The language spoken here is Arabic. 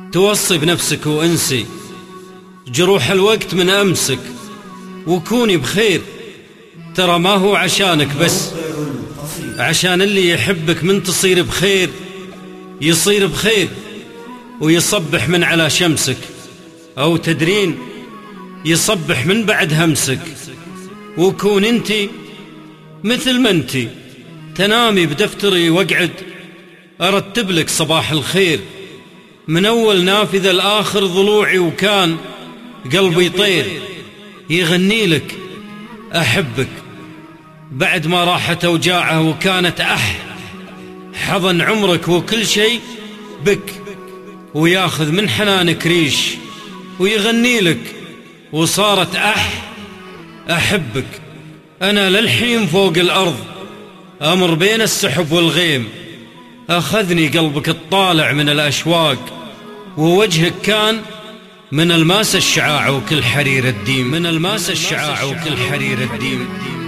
توصي بنفسك وانسي جروح الوقت من أمسك، وكوني بخير. ترى ما هو عشانك بس، عشان اللي يحبك من تصير بخير يصير بخير ويصبح من على شمسك، أو تدرين يصبح من بعد همسك. وكون انتي مثل ما انتي، تنامي بدفتري واقعد أرتب لك صباح الخير، من أول نافذة لآخر ضلوعي، وكان قلبي طير يغني لك أحبك. بعد ما راحت أوجاعه وكانت حضن عمرك وكل شيء بك، وياخذ من حنانك ريش ويغني لك، وصارت أحبك. أنا للحين فوق الأرض أمر بين السحب والغيم، أخذني قلبك الطالع من الأشواق، ووجهك كان من الماس الشعاع وكل حرير الديم، من الماس الشعاع وكل حرير الديم.